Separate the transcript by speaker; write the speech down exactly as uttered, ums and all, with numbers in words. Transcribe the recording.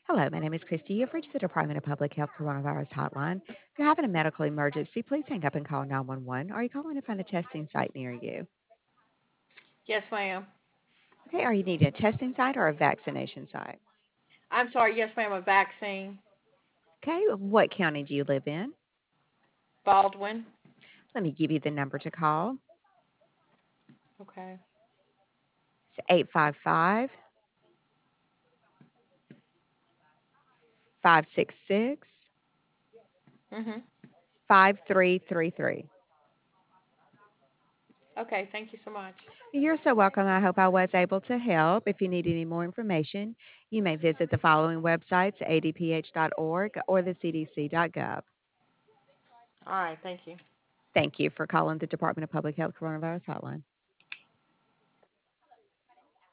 Speaker 1: Hello, my name is Christy. You've reached the Department of Public Health Coronavirus Hotline. If you're having a medical emergency, please hang up and call nine one one. Are you calling to find a testing site near you?
Speaker 2: Yes, ma'am.
Speaker 1: Okay, are you needing a testing site or a vaccination site?
Speaker 2: I'm sorry. Yes, ma'am. A vaccine.
Speaker 1: Okay, what county do you live in?
Speaker 2: Baldwin.
Speaker 1: Let me give you the number to call.
Speaker 2: Okay.
Speaker 1: It's eight five five, five six six,
Speaker 2: Mhm.
Speaker 1: five three three three.
Speaker 2: Okay. Thank you so much.
Speaker 1: You're so welcome. I hope I was able to help. If you need any more information, you may visit the following websites: a d p h dot org or the c d c dot gov.
Speaker 2: All right. Thank you.
Speaker 1: Thank you for calling the Department of Public Health Coronavirus Hotline.